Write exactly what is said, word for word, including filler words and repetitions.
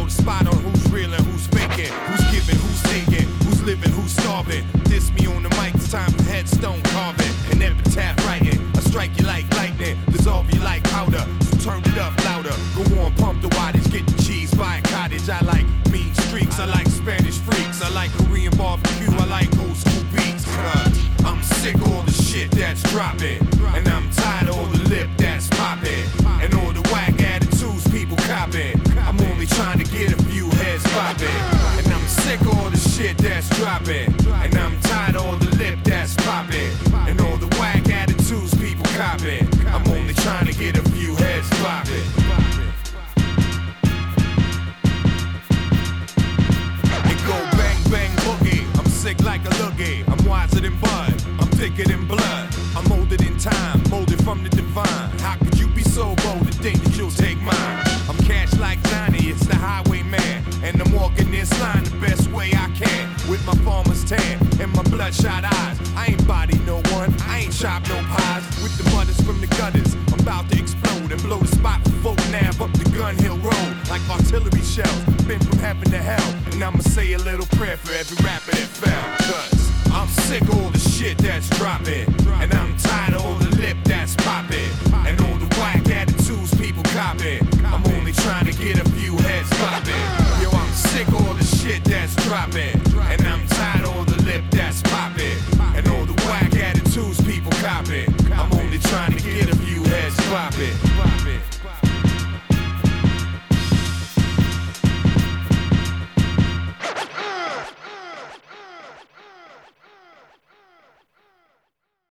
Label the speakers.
Speaker 1: blow the spot on who's real and who's faking, who's giving, who's taking, who's living, who's starving. Diss me on the mic, it's time for headstone carving and epitaph writing. I strike you like lightning, dissolve you like powder. So turn it up louder, go on, pump the wattage, get the cheese, buy a cottage. I like mean streaks, I like Spanish freaks, I like Korean barbecue, I like old school beats. Cause I'm sick of all the shit that's dropping, and I'm tired of all the lip that's popping, and all the whack attitudes people copping. I'm only trying to get a few heads popping, and I'm sick of all the shit that's dropping, and I'm tired of all the lip that's popping, and all the whack attitudes people copping. I'm only trying to get a few heads popping. It go bang bang boogie. I'm sick like a loogie. I'm wiser than Bud. I'm thicker than blood. I'm older than time, molded from the divine. How could you be so bold to think that you'll take mine? I'm cash like Johnny, it's the highwayman, and I'm walking this line the best way I can, with my farmer's tan and my bloodshot eyes. I ain't body no one, I ain't chop no pies. With the butters from the gutters, I'm about to explode and blow the spot for Fulton Ave up the Gun Hill Road like artillery shells. Been from heaven to hell, and I'ma say a little prayer for every rapper that fell. Cause I'm sick of all the shit that's dropping, and I'm tired of all the lip that's popping, and all the whack attitudes people copping. I'm only trying to get a few heads popping. Yo, I'm sick of all the shit that's dropping, and I'm tired of all the lip that's popping, and all the whack attitudes people copping. I'm only trying to get a few heads popping.